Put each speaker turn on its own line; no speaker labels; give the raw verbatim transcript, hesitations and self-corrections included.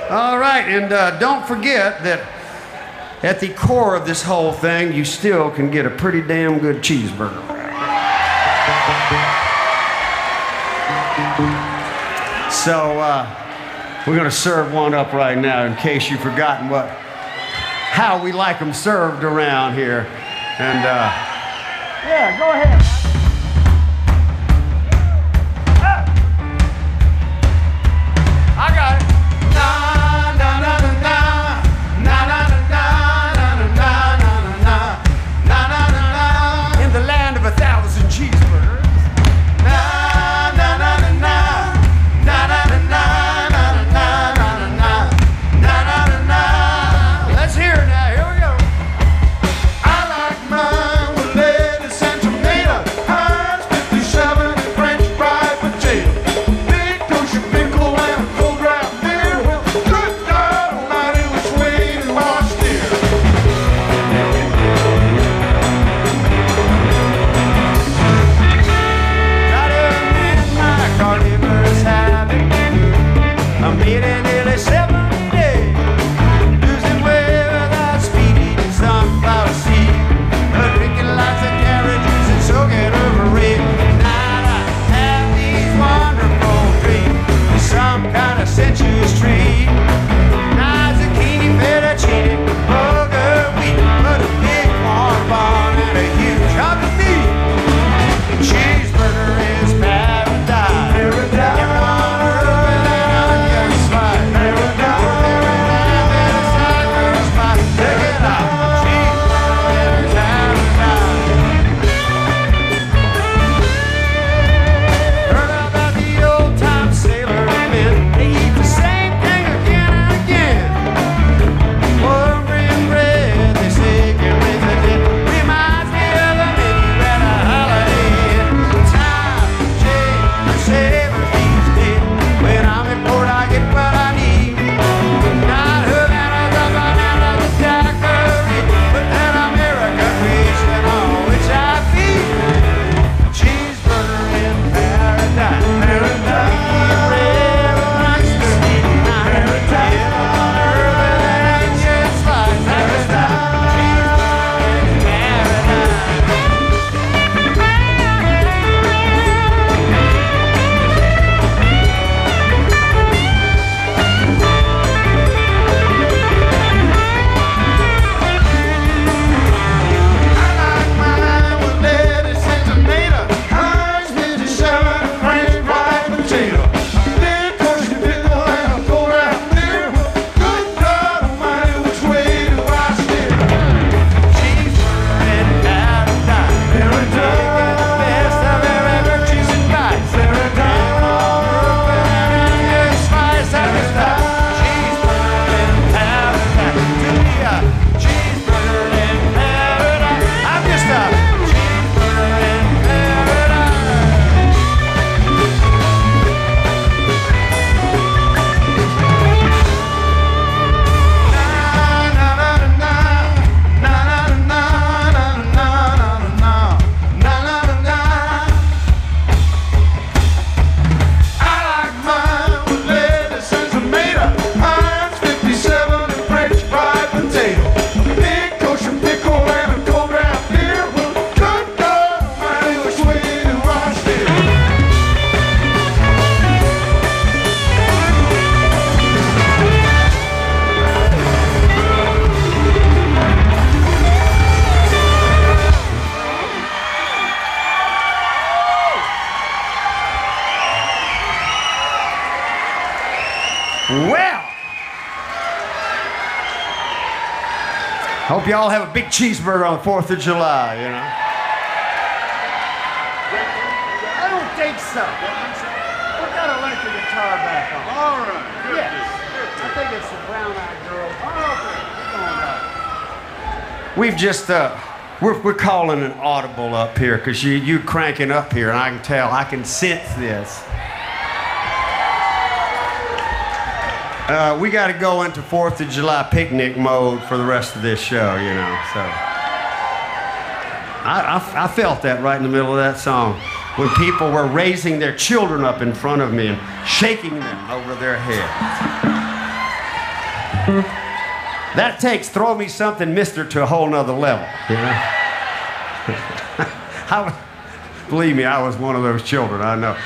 All right, and uh, don't forget that at the core of this whole thing, you still can get a pretty damn good cheeseburger. So uh, we're going to serve one up right now in case you've forgotten what, how we like them served around here. And uh, yeah, go ahead. I got it. In the land of a thousand cheeseburgers. Let's hear it now. Here we go. I like mine with lettuce and tomato, Heinz fifty-seven and French fried potato, big kosher pickle and a cold draft beer. Well, good God Almighty, which way do I steer? Got him in my carnivorous habit. I'm eating nearly seventy days, losing weight without speed, eating sunflower seed, drinking lots of carrot juice and soaking overeat. Now I have these wonderful dreams, some kind of sensuous treat. Now zucchini, fettuccine, bulgur wheat, but a big corn bun and a huge hunk of meat. Cheeseburger is paradise. Paradise. Well, hope y'all have a big cheeseburger on the fourth of July, you know. I don't think so. We gotta let the guitar back on.
All right. Good.
Yes. I think it's the brown-eyed girl. Oh, okay. We've just, uh, we're, we're calling an audible up here because you, you cranking up here, and I can tell, I can sense this. Uh, we got to go into fourth of July picnic mode for the rest of this show, you know, so. I, I, I felt that right in the middle of that song when people were raising their children up in front of me and shaking them over their heads. That takes Throw Me Something Mister to a whole nother level, you know? I, believe me, I was one of those children, I know.